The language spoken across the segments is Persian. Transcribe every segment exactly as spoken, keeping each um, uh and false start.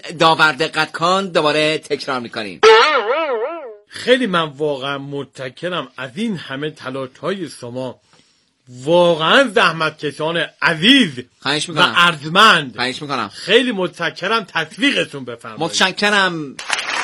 داور دقت کن دوباره تکرار میکنیم. خیلی من واقعا متشکرم از این همه تلاش‌های شما، واقعا زحمتکشان عزیز خواهش و میکنم ارجمند. خواهش میکنم. خیلی متشکرم. تطبیقتون بفرمایید. متشکرم.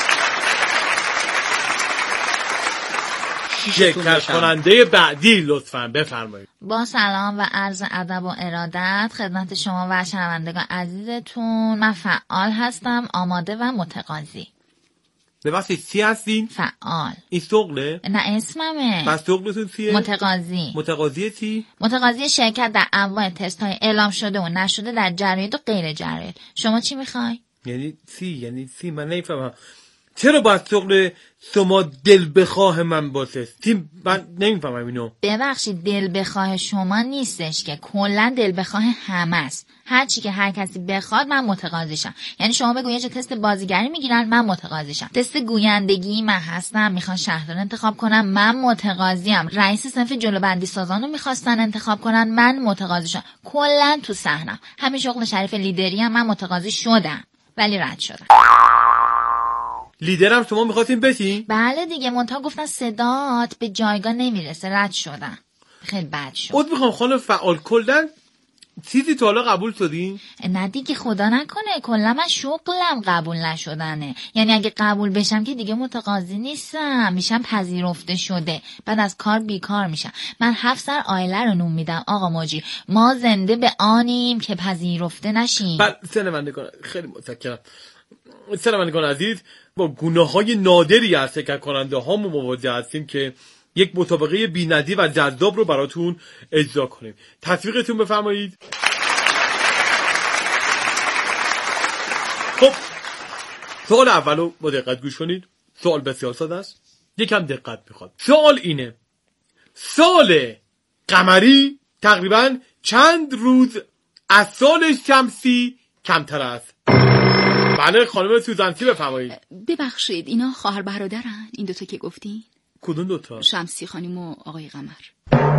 شرکت کننده بعدی لطفاً بفرمایید. با سلام و عرض ادب و ارادت خدمت شما و شنوندگان عزیزتون. من فعال هستم، آماده و متقاضی. ببخشید چی هستین؟ فعال. این شغله؟ نه اسممه. پس شغلتون چیه؟ متقاضی. متقاضی چی؟ متقاضی شرکت در انواع تست های اعلام شده و نشده در جراید و غیر جراید. شما چی میخوای؟ یعنی چی؟ یعنی چی؟ من نمیفهمم. چرا باید شغل شما دل بخواه من باشه؟ تیم من نمیفهمم اینو. ببخشید دل بخواه شما نیستش که، کلا دل بخواه همه است. هر چی که هر کسی بخواد من متقاضیشم. یعنی شما بگو یه جا تست بازیگری میگیرن من متقاضیشم، تست گویندگی من هستم میخوان شهردار انتخاب کنم من متقاضیم، رئیس صنف جلوبندی سازانو میخواستن انتخاب کنن من متقاضیشم. کلا تو صحنم همین شغل شریف لیدری هم من متقاضی شدم ولی رد شدم. لیدرم شما میخواستین بشین؟ بله دیگه، منتها گفتن صدات به جایگاه نمیرسه، رد شدن. خیلی بد شد. خود میخوام خانم فعال کلن چیزی تا حالا قبول شدین؟ نه دیگه خدا نکنه، کلا من شغلم قبول نشدنه. یعنی اگه قبول بشم که دیگه متقاضی نیستم، میشم پذیرفته شده، بعد از کار بیکار میشم. من هفت سر آیله رو نون میدم آقا موجی، ما زنده به آنیم که پذیرفته نشیم. بله شنوندگان خیلی متشکرم. شنوندگان عزیز، با گناه‌های نادری از شرکت کننده هامون مواجه هستیم که یک مسابقه بی‌نظیر و جذاب رو براتون اجرا کنیم. تطبیقتون بفرمایید. خب سوال اولو با دقت گوش کنید. سوال بسیار ساده است، یکم دقت میخواد. سوال اینه: سال قمری تقریباً چند روز از سال شمسی کمتر است؟ بله خانم سوزنسی بفرمایید. ببخشید اینا خواهر برادرن این دوتا که گفتین؟ کدوم دوتا؟ شمسی خانم و آقای قمر.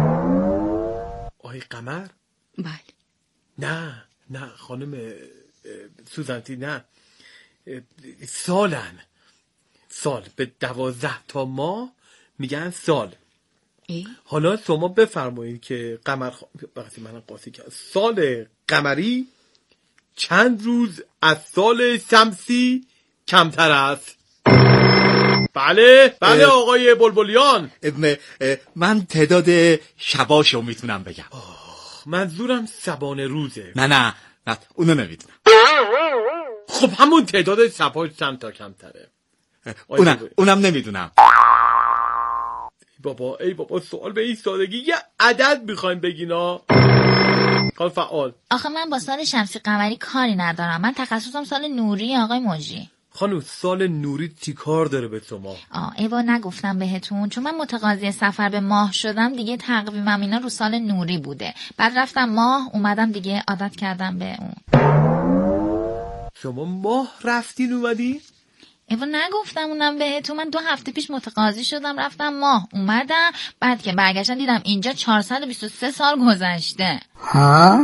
آقای قمر؟ بله. نه نه خانم سوزنسی نه، سالن. سال به دوازده تا ماه میگن سال. ای؟ حالا شما بفرمایید که قمر خ... وقتی من قاطی کردم، سال قمری چند روز از سال شمسی کمتر است؟ بله بله آقای بلبلیان. من تعداد شباشو میتونم بگم. منظورم شبانه روزه. نه نه نه اونو نمیدونم. خب همون تعداد شباش چند تا کمتره؟ اونم اونم نمیدونم. ای بابا ای بابا سوال به این سادگی، یه عدد میخوایم بگینا. کار فعال. آخه من با سال شمسی قمری کاری ندارم، من تخصصم سال نوری آقای موجی. خانم سال نوری چی کار داره به شما؟ آه ایوا نگفتم بهتون، چون من متقاضی سفر به ماه شدم دیگه تقویمم اینا رو سال نوری بوده، بعد رفتم ماه اومدم دیگه عادت کردم به اون. شما ماه رفتین اومدی؟ ایوا نگفتم اونم بهتون، من دو هفته پیش متقاضی شدم رفتم ماه اومدم، بعد که برگشتم دیدم اینجا چهارصد و بیست و سه سال گذشته. ها؟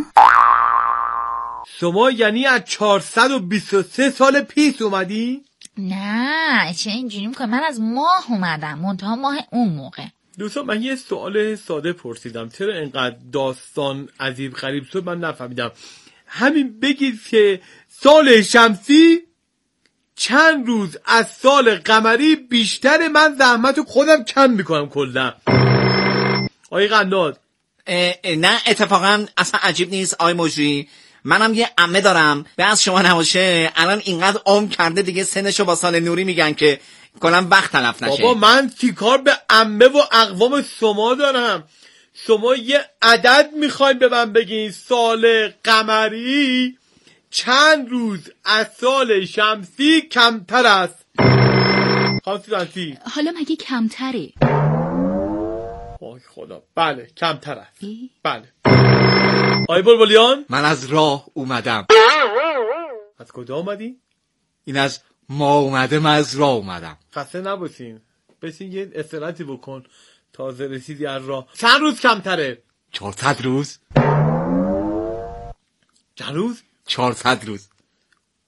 شما یعنی از چهارصد و بیست و سه سال پیش اومدی؟ نه چه اینجوری میکنه، من از ماه اومدم، منتها ماه اون موقع. دوستان من یه سوال ساده پرسیدم، چرا اینقدر داستان عجیب غریب شد من نفهمیدم. همین بگید که سال شمسی چند روز از سال قمری بیشتر، من زحمت خودم کم میکنم کلا. آقای قناد. نه اتفاقا اصلا عجیب نیست آقای مجری، منم یه عمه دارم به از شما نباشه الان اینقدر عمر کرده دیگه سنشو با سال نوری میگن که کلا وقت تلف نشه. بابا من چی کار به عمه و اقوام شما دارم؟ شما یه عدد میخواین به من بگین سال قمری چند روز از سال شمسی کمتر است؟ خانسی حالا مگه کمتره؟ وای خدا بله کمتر است. بله. آی بلبلیان من از راه اومدم. از کجا اومدی؟ این از ما اومده، من از راه اومدم. خسته نباشین، بشین یه استراحتی بکن، تازه رسیدی از راه. چند روز کمتره؟ چهارصد روز. چند روز؟ چهارصد روز.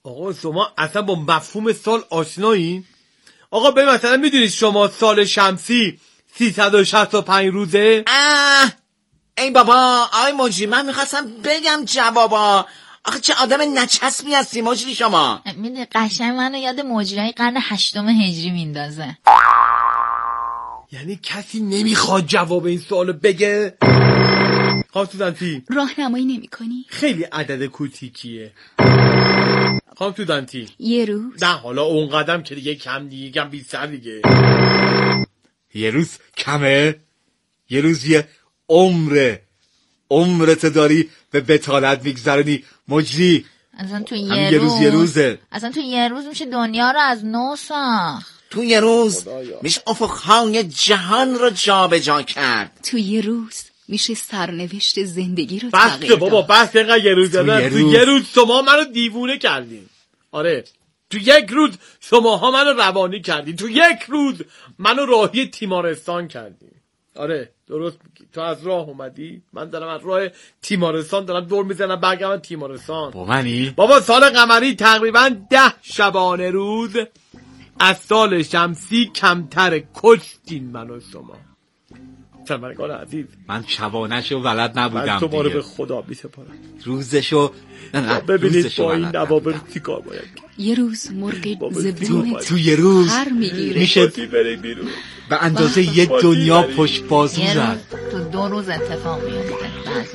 آقا شما اصلا با مفهوم سال آشنایی؟ آقا به مثلا میدونید شما سال شمسی سیصد و شصت و پنج روزه؟ اه ای بابا آی موجی، من میخواستم بگم جوابا. آخه چه آدم نچسبی هستی مجری شما. میدونی قشنگ منو یاد مجریای قرن هشتم هجری میندازه. یعنی کسی نمیخواد جواب این سوالو بگه؟ خانم توتنتی راهنمایی نمی کنی؟ خیلی عدد کوچیکیه. خانم توتنتی یه روز؟ نه حالا اون قدم که دیگه کم دیگه کم بیشتر دیگه. یه روز کمه؟ یه روز یه عمره. عمرت داری به بتالت میگذرونی مجری. اصلا تو همین یه, یه روز یه روزه. اصلا تو یه روز میشه دنیا رو از نو ساخت. تو یه روز میشه افقهای جهان رو جا به جا کرد. تو یه روز میشه سرنوشت زندگی رو بس تغییر داد. بابا بس اینقدر یه روز دادن. تو یه روز شما منو دیوونه کردین. آره تو یک روز شماها منو روانی کردین. تو یک روز منو راهی تیمارستان کردین. آره درست میگی. تو از راه اومدی، من دارم از راه تیمارستان دارم دور میزنم برگردم تیمارستان. با منی؟ بابا سال قمری تقریبا ده شبانه روز از سال شمسی کمتر. کشتین منو شما. شنوندگان عزیز، من شبانه‌شو بلد نبودم من دیگه. شما رو به خدا میسپارم. روزشو نه نه ببینید با این نوابر چی کار باید. یه روز مرغ زبون تو یه روز هر میگیره میشه بیرون به اندازه یه دنیا پشت بازو یه زد. روز تو دو روز اتفاق میفته.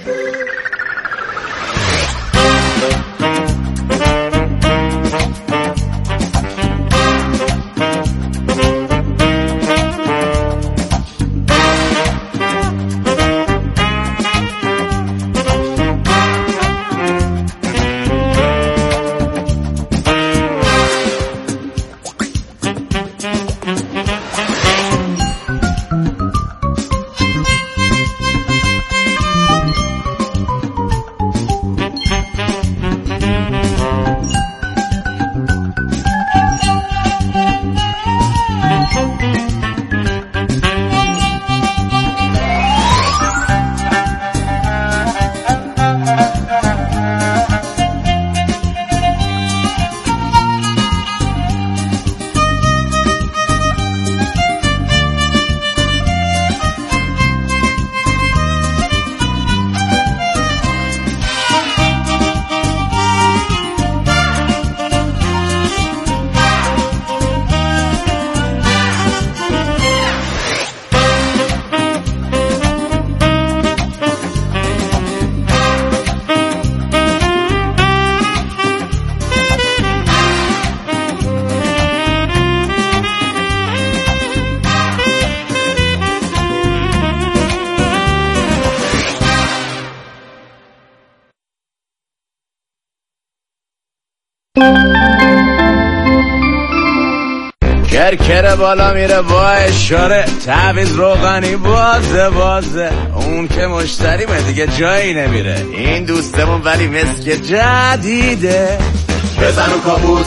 کرکره بالا میره با اشاره تعویض روغنی بازه بازه اون که مشتریمه دیگه جایی نمیره این دوستمون ولی مسک جدیده بزن رو کابوت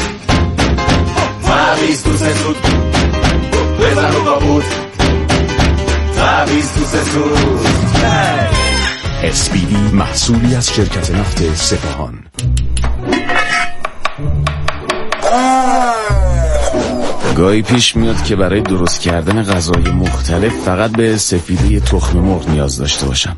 تعویض تو سسود بزن رو کابوت تعویض تو سسود اسپیدی محصولی از شرکت نفت سپاهان. گاهی پیش میاد که برای درست کردن غذای مختلف فقط به سفیده تخم مرغ نیاز داشته باشم.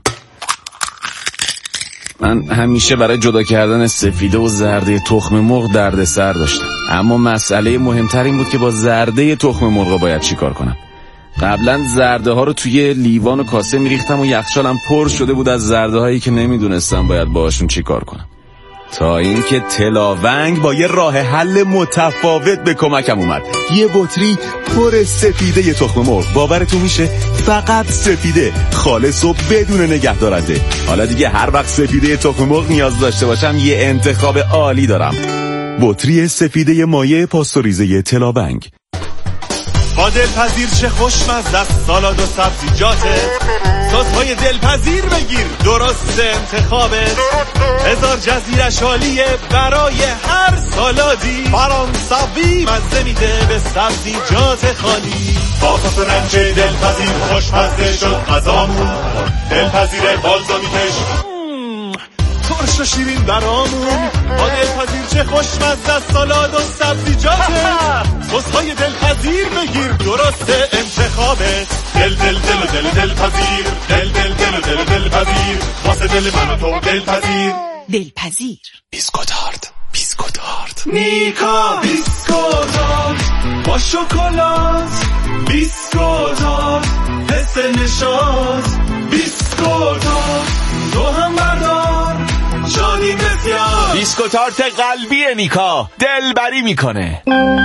من همیشه برای جدا کردن سفیده و زرده تخم مرغ دردسر داشتم، اما مسئله مهمتر این بود که با زرده تخم مرغ باید چی کار کنم. قبلا زرده ها رو توی لیوان و کاسه میریختم و یخچالم پر شده بود از زرده هایی که نمیدونستم باید باهاشون چی کار کنم، تا اینکه تلاونگ با یه راه حل متفاوت به کمکم اومد. یه بطری پر سفیده تخم مرغ، باورتون میشه فقط سفیده، خالص و بدون نگهدارنده. حالا دیگه هر وقت سفیده تخم مرغ نیاز داشته باشم یه انتخاب عالی دارم. بطری سفیده مایع پاستوریزه تلاونگ. با دلپذیر چه خوشمزه است سالاد و سبزیجاته، سس‌های دلپذیر بگیر درست انتخابت، هزار جزیرش عالیه برای هر سالادی، فرانسوی مزه میده به سبزیجات خالی. با صوص رنج دلپذیر خوشمزه شد غذامون، دلپذیر بالزامیکش ترش و شیرین برامون، با دلپذیر چه خوشمزه است سالاد و سبزیجاته. سس‌های دلپذیر بگیر درسته انتخابت. دل دل دل و دل دلپذیر، دل دل دل و دل دلپذیر، واسه دل من و تو دلپذیر. دلپذیر بیسکوتارت، بیسکوتارت میکا بیسکوتارت با شکلات، بیسکوتارت حس نشاط، بیسکوتارت تو هم بردار شادی بسیار. بیسکوتارت قلبی نیکا دلبری میکنه.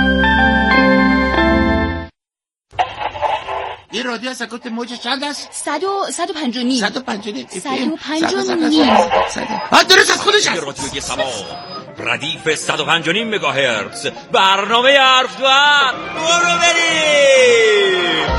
این رادیو از سکوت موج چند است؟ صد و صد و پنج و نیم. صد و پنج و نیم. صد و پنج و نیم. آه درست از خودش هست. رادیوی سبا ردیف صد و پنج و نیم مگاهرتز، برنامه حرف تو حرف. برو بریم.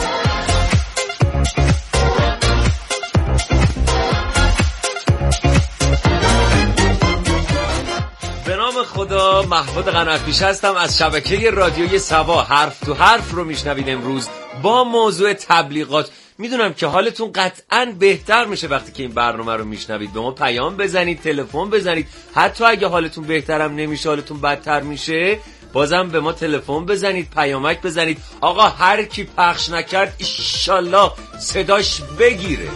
به نام خدا، محمود قناتپیش هستم از شبکه رادیوی سبا. حرف تو حرف رو میشنوید امروز با موضوع تبلیغات. میدونم که حالتون قطعاً بهتر میشه وقتی که این برنامه رو میشنوید. به ما پیام بزنید، تلفن بزنید. حتی اگه حالتون بهترم نمیشه، حالتون بدتر میشه، بازم به ما تلفن بزنید، پیامک بزنید. آقا هر کی پخش نکرد ایشالله صداش بگیره.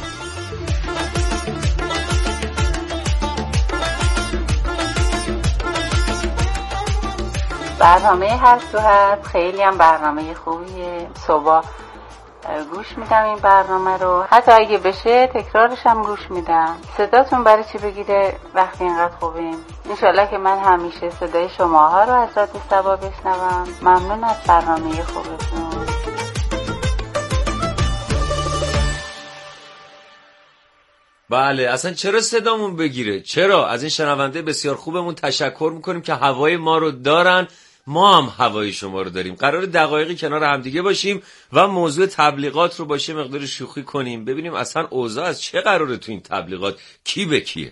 برنامه حرف تو حرف خیلی هم برنامه خوبیه. صبح گوش میدم این برنامه رو، حتی اگه بشه تکرارش هم گوش میدم. صداتون برای چی بگیره وقتی اینقدر خوبیم؟ انشالله که من همیشه صدای شماها رو از رادیو سبا بشنوم. ممنون از برنامه خوبتون. بله، اصلا چرا صدامون بگیره؟ چرا؟ از این شنونده بسیار خوبمون تشکر میکنیم که هوای ما رو دارن، ما هم هوای شما رو داریم. قرار دقایقی کنار همدیگه باشیم و موضوع تبلیغات رو باشه مقدار شوخی کنیم، ببینیم اصلا اوضاع از چه قراره تو این تبلیغات، کی به کیه.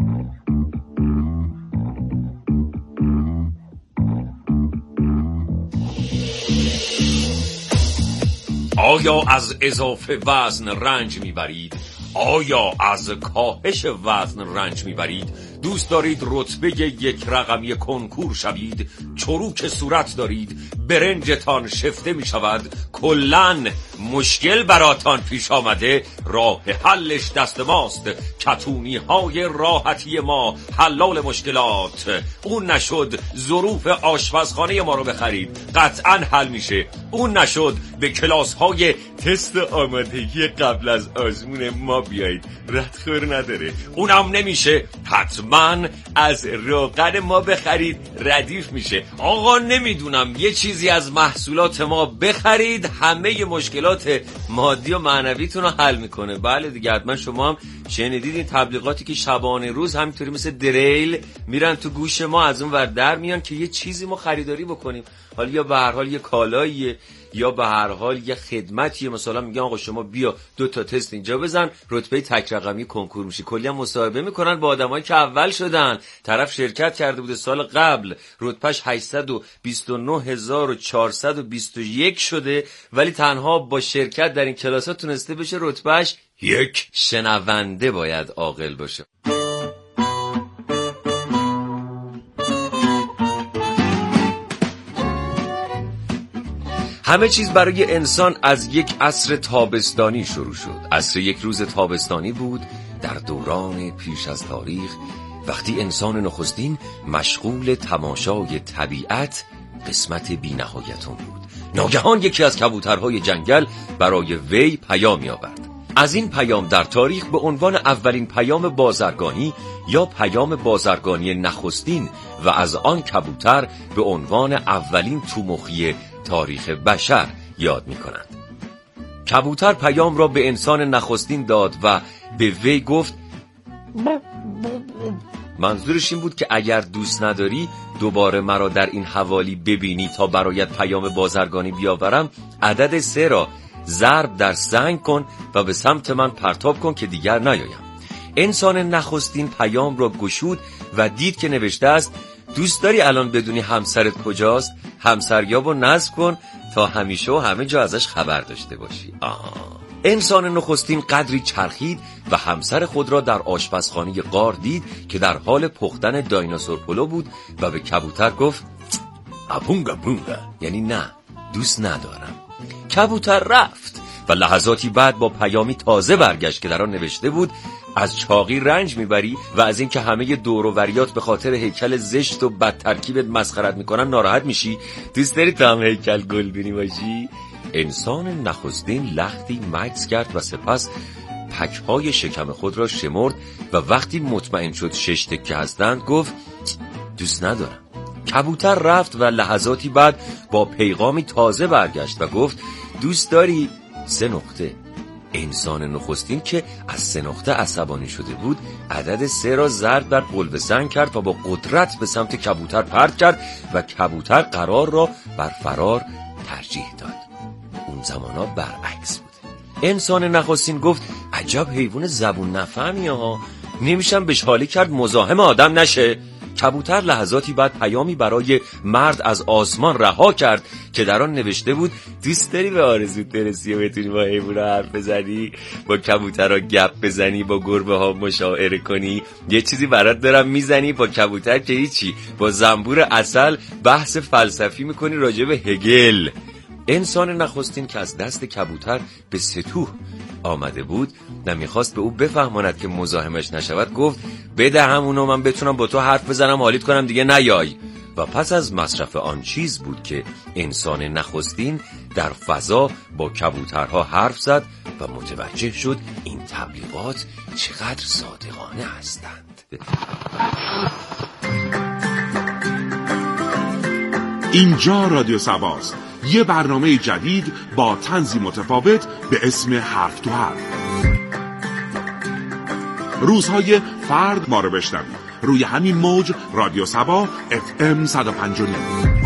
آیا از اضافه وزن رنج میبرید؟ آیا از کاهش وزن رنج میبرید؟ دوست دارید رتبه یک رقمی کنکور شوید؟ چروک صورت دارید؟ برنجتان شفته میشود؟ کلن مشکل براتان پیش آمده؟ راه حلش دست ماست. کتونی های راحتی ما حلال مشکلات. اون نشد ظروف آشپزخانه ما رو بخرید، قطعا حل میشه. اون نشد به کلاس های تست آمادگی قبل از آزمون ما بیایید، ردخور نداره. اونم نمیشه، حتما از روغن ما بخرید، ردیف میشه. آقا نمیدونم یه چیزی از محصولات ما بخرید، همه مشکلات مادی و معنویتون رو حل میکنه. بله دیگه، حتما شما هم شنیدید این تبلیغاتی که شبانه روز همینطوری مثل دریل میرن تو گوش ما، از اون ور در میان که یه چیزی ما خریداری بکنیم. حالا یا به هر حال یه کالاییه یا به هر حال یه خدمتیه. مثلا میگن آقا شما بیا دو تا تست اینجا بزن، رتبه تک رقمی کنکور میشی. کلی هم مصاحبه میکنن با آدمایی که اول شدن، طرف شرکت کرده بوده سال قبل، رتبهش هشتصد و بیست و نه هزار و چهارصد و بیست و یک شده، ولی تنها با شرکت در این کلاس‌ها تونسته بشه رتبهش یک. شنونده باید عاقل باشه. همه چیز برای انسان از یک عصر تابستانی شروع شد. عصر یک روز تابستانی بود در دوران پیش از تاریخ، وقتی انسان نخستین مشغول تماشای طبیعت قسمت بی نهایتون بود. ناگهان یکی از کبوترهای جنگل برای وی پیامی آورد. از این پیام در تاریخ به عنوان اولین پیام بازرگانی یا پیام بازرگانی نخستین و از آن کبوتر به عنوان اولین تومخی تاریخ بشر یاد می کنند. کبوتر پیام را به انسان نخستین داد و به وی گفت منظورش این بود که اگر دوست نداری دوباره مرا در این حوالی ببینی تا برایت پیام بازرگانی بیاورم، عدد سه را ضرب در سنگ کن و به سمت من پرتاب کن که دیگر نیایم. انسان نخستین پیام را گشود و دید که نوشته است دوست داری الان بدونی همسرت کجاست؟ همسریابو نصب کن تا همیشه و همه جا ازش خبر داشته باشی. آه. انسان نخستین قدری چرخید و همسر خود را در آشپزخانه غار دید که در حال پختن دایناسور پلو بود و به کبوتر گفت اپونگا پونگا، یعنی نه، دوست ندارم. کبوتر رفت و لحظاتی بعد با پیامی تازه برگشت که در آن نوشته بود از چاقی رنج میبری و از اینکه همه دور و بریات به خاطر هیکل زشت و بد ترکیبت مسخرت میکنن ناراحت میشی؟ دوست داری تو هم هیکل گلدونی باشی؟ انسان نخستین لختی مکث کرد و سپس پکهای شکم خود را شمرد و وقتی مطمئن شد شش تکه هستند گفت دوست ندارم. کبوتر رفت و لحظاتی بعد با پیغامی تازه برگشت و گفت دوست داری؟ سه نقطه. انسان نخستین که از سه نقطه عصبانی شده بود عدد سه را ضرب بر قلب سنگ کرد و با قدرت به سمت کبوتر پرت کرد و کبوتر قرار را بر فرار ترجیح داد. اون زمانا برعکس بود. انسان نخستین گفت عجب حیوان زبون نفهمی ها، نمیشم بهش حالی کرد مزاحم آدم نشه. کبوتر لحظاتی بعد پیامی برای مرد از آسمان رها کرد که در آن نوشته بود دوست داری به آرزوت برسی و بتونی با حیونا حرف بزنی، با کبوترها گپ بزنی، با گربه ها مشاعره کنی. یه چیزی برات دارم میزنی با کبوتر که هیچی، با زنبور عسل بحث فلسفی میکنی راجع به هگل. انسان نخستین که از دست کبوتر به ستوه آمده بود و میخواست به او بفهماند که مزاحمش نشود گفت بده همونو من بتونم با تو حرف بزنم حالیت کنم دیگه نیای. و پس از مصرف آن چیز بود که انسان نخستین در فضا با کبوترها حرف زد و متوجه شد این تبلیغات چقدر صادقانه هستند. اینجا رادیو سباست، یه برنامه جدید با طنزی متفاوت به اسم حرف تو حرف. روزهای فرد ما رو بشنوید روی همین موج رادیو سبا اف ام صد و پنج و نه.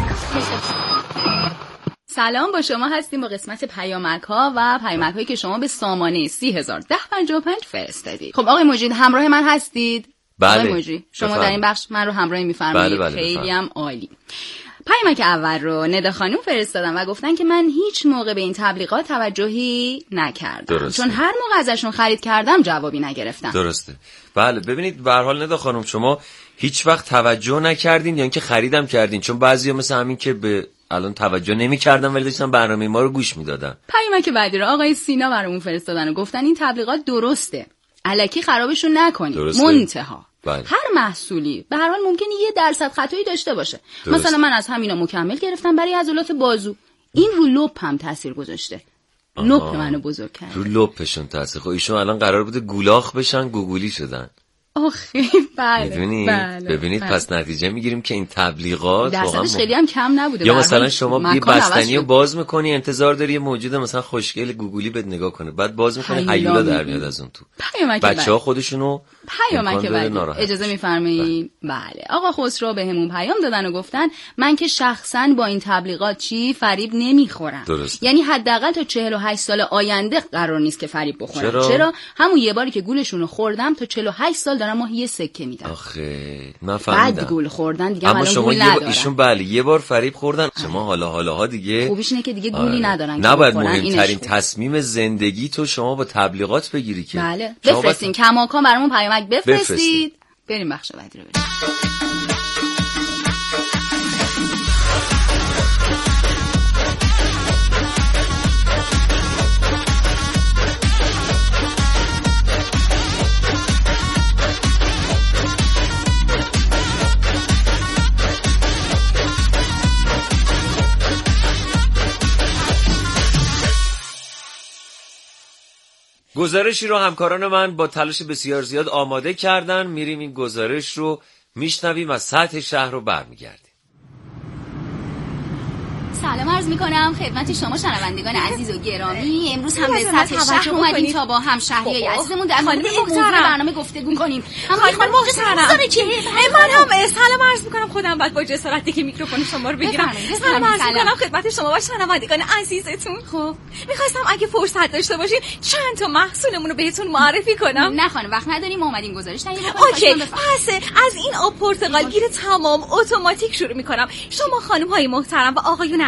سلام، با شما هستیم با قسمت پیامک ها و پیامک هایی که شما به سامانه سی هزار ده پنجاه و پنج فرستادید. خب آقای مجید همراه من هستید؟ بله. آقای مجید شما بفرم. در این بخش من رو همراهی می‌فرمایید. بله بله خیلی هم عالی. پیامک اول رو ندا خانم فرستادن و گفتن که من هیچ موقع به این تبلیغات توجهی نکردم. درسته. چون هر موقع ازشون خرید کردم جوابی نگرفتم. درسته. بله ببینید به هر حال ندا خانم شما هیچ وقت توجه نکردین یا اینکه خریدم کردین، چون بعضیا مثل همین که به الان توجه نمی‌کردن ولی داشتن برنامه ما رو گوش میدادن. پیامک بعدی رو آقای سینا برامون فرستادن و گفتن این تبلیغات درسته، الکی خرابشون نکنید. منتها بله. هر محصولی به هر حال ممکنه یه درصد خطایی داشته باشه. درست. مثلا من از همینا مکمل گرفتم برای عضلات بازو، این رو لپ هم تاثیر گذاشته. لپ منو بزرگ کرد. رو لپشون تاثیر. خب ایشون الان قرار بوده گولاخ بشن، گوگولی شدن. آخه بله. ببینید بله. ببینید بله. پس نتیجه میگیریم که این تبلیغات درصدش خیلی هم کم نبوده. یا مثلا شما یه بستنی رو باز میکنی انتظار داری یه موجود مثلا خوشگل گوگولی بهت نگاه کنه، بعد باز میکنی هیولا در میاد از اون تو. بچه‌ها خودشونو پیامک بعد اجازه میفرمایید؟ بله. آقا خسرو بهمون پیام دادن و گفتن من که شخصا با این تبلیغات چی فریب نمیخورم. درست. یعنی حداقل تا چهل و هشت سال آینده قرار نیست که فریب بخورم. چرا؟ چرا؟ همون یه باری که گولشون رو خوردم تا چهل و هشت سال دارم ماهی یه سکه میدم. آخه من فهمیدم. بعد گول خوردن دیگه اما الان شما گول یه ندارن. ایشون بله یه بار فریب خوردن. شما حالا حالاها دیگه خوبیش اینه که دیگه گولی آره. ندارن. نباید مهمترین تصمیم زندگی تو شما با تبلیغات بگیری که. بله. بفرستین کماکان برامون پیامک بفرستید. بفرستید. بریم بخش بعدی رو بریم. گزارشی رو همکاران من با تلاش بسیار زیاد آماده کردن. میریم این گزارش رو میشنویم و سطح شهر رو برمیگردیم. سلام عرض میکنم خدمت شما شنوندگان عزیز و گرامی. امروز هم به سطح شهر اومدیم تا با همشهریای عزیزمون در مورد موضوع برنامه گفتگو کنیم. اما خانم محترم من هم سلام عرض میکنم. خودم بعد با جسارت دیگه میکروفون شما رو بگیرم. سلام عرض میکنم خدمت شما و شنوندگان عزیزتون. خب میخواستم اگه فرصت داشته باشین چند تا محصولمون رو بهتون معرفی کنم. نه خانم وقت نداریم، اومدیم گزارش تهیه کنیم. اوکی پس از این آب پرتقالگیر تمام اتوماتیک شروع میکنم. شما خانم های محترم و آقایون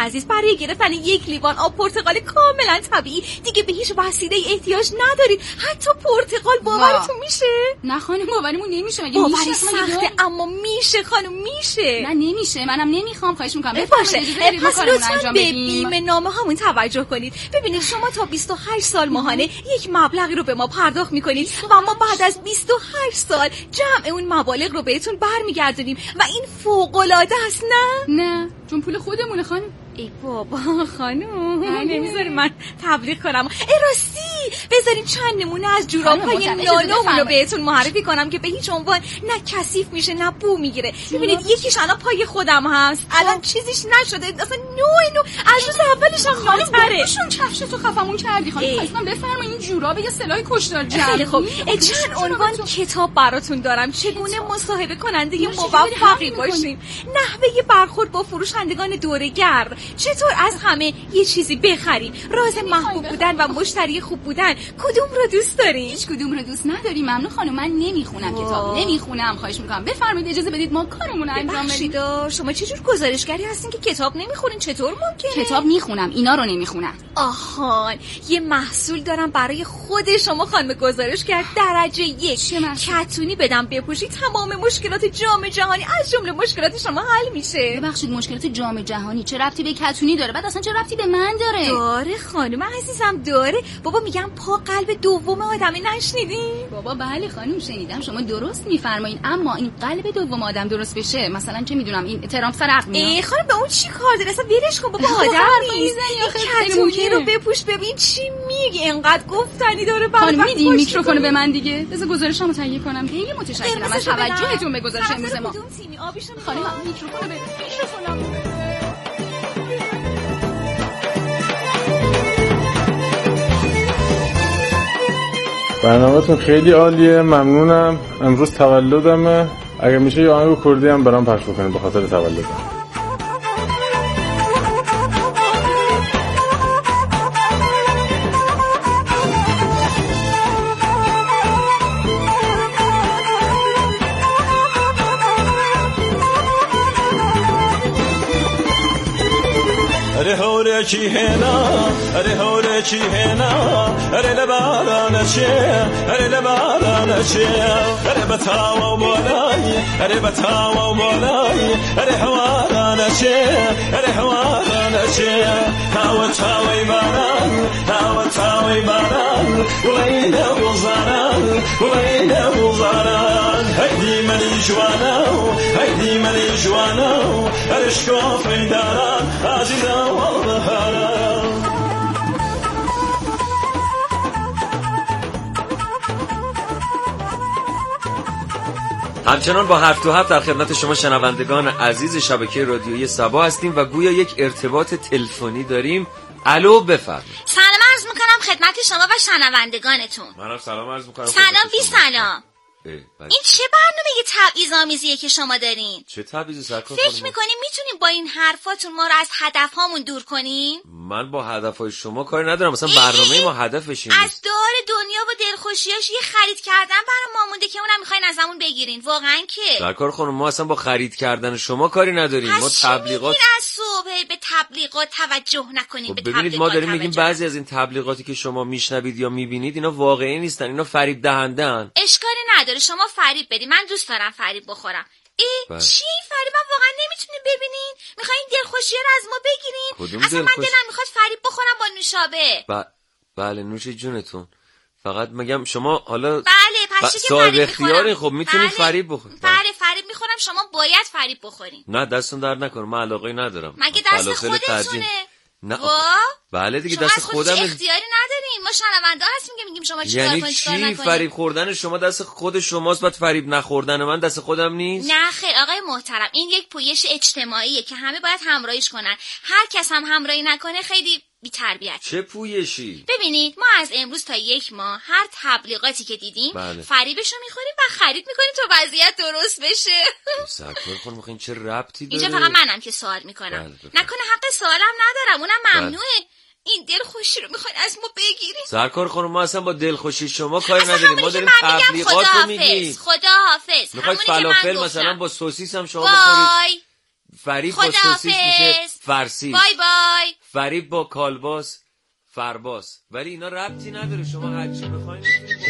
عزیز برای گرفتن یک لیوان آب پرتقال کاملا طبیعی دیگه به هیچ وسیله احتیاج ندارید. حتی پرتقال باورتون میشه؟ نه خانم باورمون نمیشه. مگه باوری میشه؟ سخته اما میشه خانم میشه. نه نمیشه. منم نمیخوام. خواهش میکنم باشه. پس لطفاً به بدیم. بیمه نامه هامون توجه کنید. ببینید شما تا بیست و هشت سال ماهانه یک مبلغی رو به ما پرداخت میکنید و ما بعد از بیست و هشت سال جمع اون مبالغ رو بهتون برمیگردونیم و این فوق العاده است. نه نه چون پول خودمونه خانم. ای بابا خانم نمیذاری من تبلیغ کنم. ای راستی بذارین چند نمونه از جوراب‌های نانومون رو بهتون معرفی کنم که به هیچ عنوان نه کثیف میشه نه بو میگیره. ببینید یکیش الان پای خودم هست، الان چیزیش نشده، اصلا نوع نوع از روز اولش هم ناتره. شون کفش تو خفمون کردی خانم. خواستم بفرمایید این جوراب یه سلاح کشتار جمعی. خیلی خوب. چند عنوان کتاب براتون دارم. چگونه مصاحبه کننده موفقی باشیم، نحوه برخورد با فروشندگان دوره‌گرد، چطور از همه یه چیزی بخریم، راز محبوب بودن و مشتری خوب بودن. کدوم رو دوست داری؟ هیچ کدوم رو دوست نداری. ممنون خانم. من نمیخونم کتاب. نمیخونم. خواهش میکنم بفرمایید اجازه بدید ما کارمون رو انجام بدیم. شما چه جور گزارشگری هستین که کتاب نمیخونین؟ چطور ممکنه؟ کتاب میخونم، اینا رو نمیخونم. آهان یه محصول دارم برای خود شما خانم گزارشگر درجه یک. کتونی بدم بپوشی تمام مشکلات جام جهانی از جمله مشکلات شما حل میشه. ببخشید مشکلات جام جهانی چه ربطی به کتونی داره؟ بعد اصلا چه ربطی به من داره؟ داره خانم عزیزم داره. بابا میگم پا قلب دوم آدمه. نشنیدین؟ بابا بله خانم شنیدم. شما درست میفرمایین. اما این قلب دوم آدم درست بشه مثلا چه میدونم این ترامپ سر عقل میاد. ای خانم به اون چی کار داره؟ اصلا ولش کن بابا. آدم نیست. کتونی رو بپوش ببین چی میگه. اینقدر گفتنی داره. خانم میدین میکروفونو به من دیگه. بذار گزارشمو تهیه کنم. خیلی متشکرم از توجهتون به گزارش امروز ما. خانم میکروفونو به میکروفونو برنامه‌تون خیلی عالیه. ممنونم. امروز تولدمه. اگه میشه یه آهنگ کردی هم برام پخش بکنید به خاطر تولدم. اره هوره کی هنا اره هوره کی هنا اره لباران چه اره لباران چه اره بتاو بالای اره بتاو بالای اره حواران چه اره حواران چه تاو تاوی باران تاو تاوی باران وین وزاران وین وزاران هدی منی جوانو هدی منی جوانو اره شکوفی داران عزیزم همچنان با هفت و هفت در خدمت شما شنوندگان عزیز شبکه رادیویی صبا هستیم و گویا یک ارتباط تلفنی داریم. الو بفرمایید. سلام عرض میکنم خدمت شما و شنوندگانتون. منم سلام عرض میکنم. سلام بی سلام. این چه برنامه تبعیض‌آمیزیه که شما دارین؟ چه تبعیضی سرکار؟ فکر میکنین میتونین با این حرفاتون ما رو از هدفهامون دور کنین؟ من با هدفهای شما کاری ندارم. مثلا برنامه ما هدفش اینه از دور دنیا و دلخوشیاش یه خرید کردن برای ما مونده که اونم میخواین ازمون بگیرین. واقعا که سرکار خانم ما اصلا با خرید کردن شما کاری نداریم. ما تبلیغات از صبح به تبلیغات توجه نکنین. خب ببینید ما داریم میگیم بعضی از این تبلیغاتی که شما میشنوید یا میبینید اینا واقعی نیستن، اینا فریب دهنده ان. اشکالی نداره شما فریب بدید. من دوست دارم فریب بخورم. ای بله. چی فریب من واقعا نمیتونین ببینین؟ میخواین دلخوشی رو از ما بگیرین؟ اصلا دلخوش... من دلم میخواد فریب بخورم با نوشابه. ب... بله نوش جونتون. فقط میگم شما حالا بله پس ب... صاحب اختیارین. خب میتونین بله. فریب بخورین. بله فریب میخورم. شما باید فریب بخورین. نه دستون در نکنه. من علاقه ندارم. مگه دست خودتونه؟ نه وا؟ بله دیگه شما دست از خودم. شما اختیاری ندارین. ما شنونده هستیم که میگیم شما چیکار یعنی کنید چی؟ چیکار نکنید. فریب خوردن شما دست خود شماست، بعد فریب نخوردن من دست خودم نیست؟ نه خیر آقای محترم، این یک پویش اجتماعیه که همه باید همراهیش کنن. هر کس هم همراهی نکنه خیلی بی تربیت. چه پویشی؟ ببینید ما از امروز تا یک ماه هر تبلیغاتی که دیدیم بله. فریبشو میخوریم و خرید میکنیم تا وضعیت درست بشه. سرکار خانم میخواین چه ربطی داره؟ اینجا فقط منم که سوال میکنم. بله نکنه حق سوالم ندارم اونم ممنوعه. بله. این دلخوشی رو میخواین از ما بگیریم. سرکار خانم ما اصلا با دلخوشی شما کاری نداریم. ما داریم تبلیغات رو میگیم. خدا حافظ. میخواید فلافل مثلا با سوسیس هم شما بخورید. فریب با سوسیس میشه. فرسی. بای بای. فریب با کالباس فرباس. ولی اینا ربطی نداره، شما هر چی بخواید.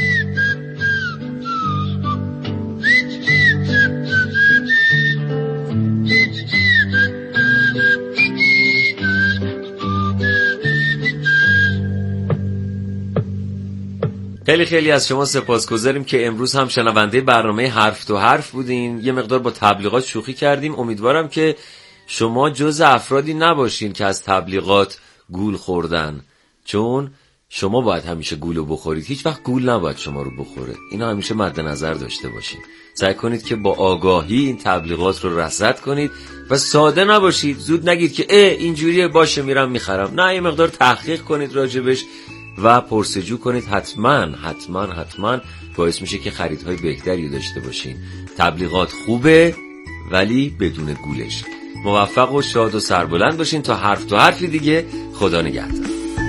خیلی خیلی از شما سپاسگزاریم که امروز هم شنونده برنامه حرف تو حرف بودین. یه مقدار با تبلیغات شوخی کردیم. امیدوارم که شما جز افرادی نباشین که از تبلیغات گول خوردن، چون شما باید همیشه گولو بخورید، هیچ وقت گول نباید شما رو بخوره. اینا همیشه مد نظر داشته باشین. سعی کنید که با آگاهی این تبلیغات رو رصد کنید و ساده نباشید. زود نگید که اه اینجوریه باشه میرم میخرم. نه، یه مقدار تحقیق کنید راجبش و پرسجو کنید. حتما حتما حتما باعث میشه که خریدهای بهتری داشته باشین. تبلیغات خوبه ولی بدون گولش. موفق و شاد و سربلند باشین تا حرف تو حرفی دیگه. خدا نگهدار.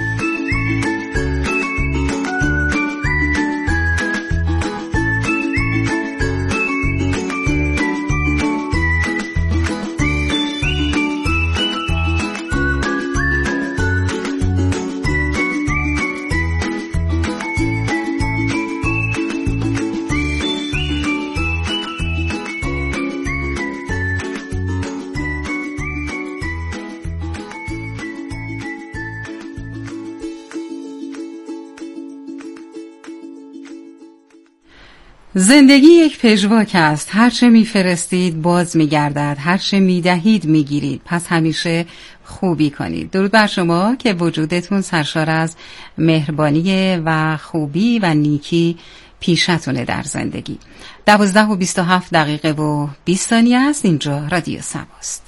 زندگی یک پژواک است. هرچه میفرستید باز میگردد، هرچه میدهید میگیرید. پس همیشه خوبی کنید. درود بر شما که وجودتون سرشار از مهربانی و خوبی و نیکی پیشتونه در زندگی. دوازده و بیست و هفت دقیقه و بیست ثانیه است. اینجا رادیو سباست.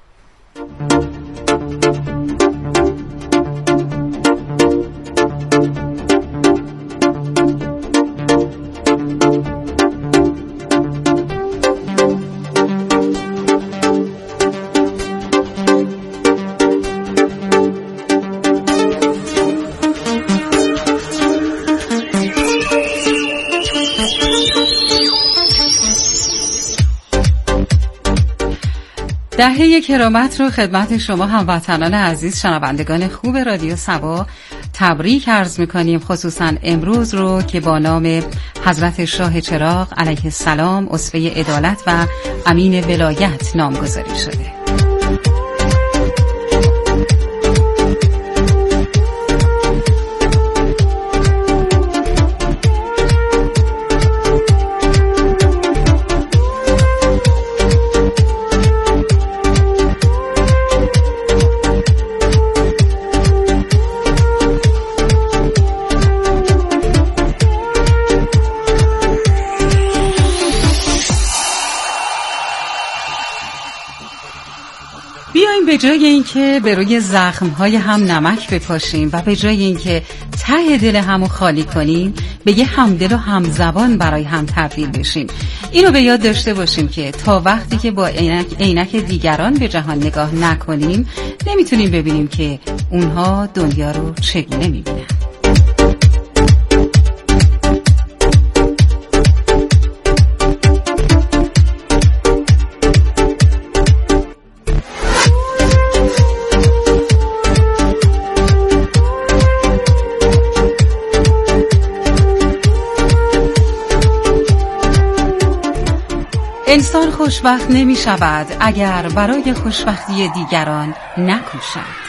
دهه کرامت رو خدمت شما هموطنان عزیز شنوندگان خوب رادیو سبا تبریک عرض میکنیم، خصوصا امروز رو که با نام حضرت شاه چراغ علیه السلام اسوه عدالت و امین ولایت نامگذاری شده. به جای اینکه به روی زخم‌های هم نمک بپاشیم و به جای اینکه ته دل همو خالی کنیم، به یه همدل و همزبان برای هم تبدیل بشیم. اینو به یاد داشته باشیم که تا وقتی که با عینک عینک دیگران به جهان نگاه نکنیم، نمیتونیم ببینیم که اونها دنیا رو چگونه میبینن. انسان خوشبخت نمی شود اگر برای خوشبختی دیگران نکوشد.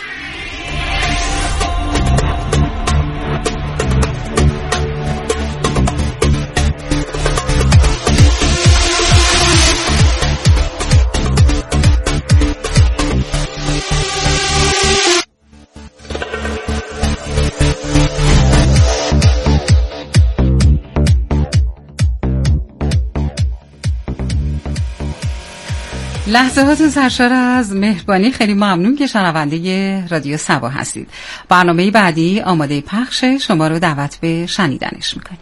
لحظه هاتون سرشار از مهربانی. خیلی ممنون که شنونده رادیو سبا هستید. برنامه بعدی آماده پخش، شما رو دعوت به شنیدنش میکنیم.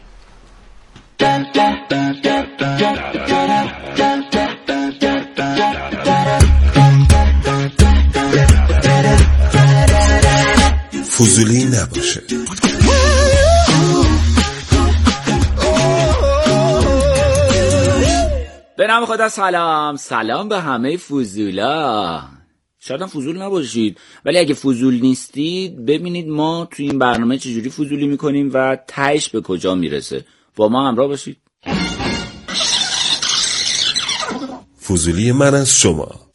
فضولی نباشه. به نام خدا. سلام سلام به همه فضولا. شاید هم فضول نباشید، ولی اگه فضول نیستید ببینید ما توی این برنامه چجوری فضولی میکنیم و تهش به کجا میرسه. با ما همراه باشید. فضولی من از شما.